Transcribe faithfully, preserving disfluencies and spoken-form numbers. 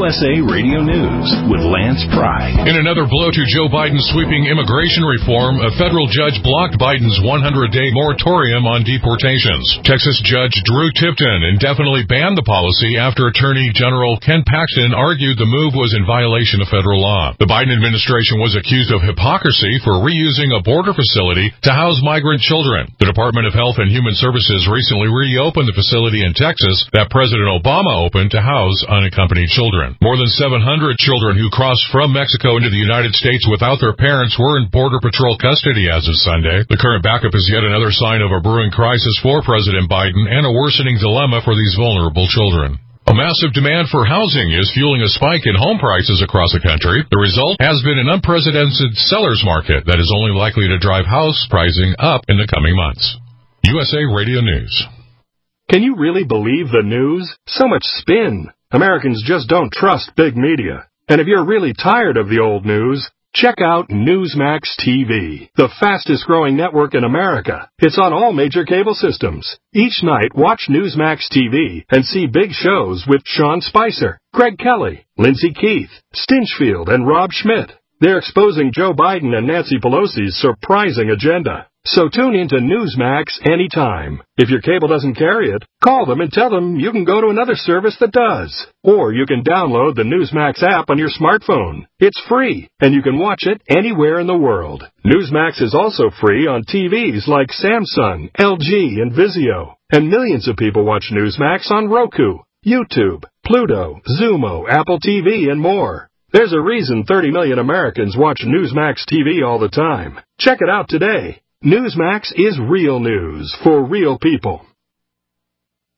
S A Radio News with Lance Pry. In another blow to Joe Biden's sweeping immigration reform, a federal judge blocked Biden's one hundred day moratorium on deportations. Texas Judge Drew Tipton indefinitely banned the policy after Attorney General Ken Paxton argued the move was in violation of federal law. The Biden administration was accused of hypocrisy for reusing a border facility to house migrant children. The Department of Health and Human Services recently reopened the facility in Texas that President Obama opened to house unaccompanied children. More than seven hundred children who crossed from Mexico into the United States without their parents were in Border Patrol custody as of Sunday. The current backup is yet another sign of a brewing crisis for President Biden and a worsening dilemma for these vulnerable children. A massive demand for housing is fueling a spike in home prices across the country. The result has been an unprecedented seller's market that is only likely to drive house pricing up in the coming months. U S A Radio News. Can you really believe the news? So much spin. Americans just don't trust big media. And if you're really tired of the old news, check out Newsmax T V, the fastest growing network in America. It's on all major cable systems. Each night, watch Newsmax T V and see big shows with Sean Spicer, Greg Kelly, Lindsey Keith, Stinchfield, and Rob Schmidt. They're exposing Joe Biden and Nancy Pelosi's surprising agenda. So tune into Newsmax anytime. If your cable doesn't carry it, call them and tell them you can go to another service that does. Or you can download the Newsmax app on your smartphone. It's free, and you can watch it anywhere in the world. Newsmax is also free on T Vs like Samsung, L G, and Vizio. And millions of people watch Newsmax on Roku, YouTube, Pluto, Zumo, Apple T V, and more. There's a reason thirty million Americans watch Newsmax T V all the time. Check it out today. Newsmax is real news for real people.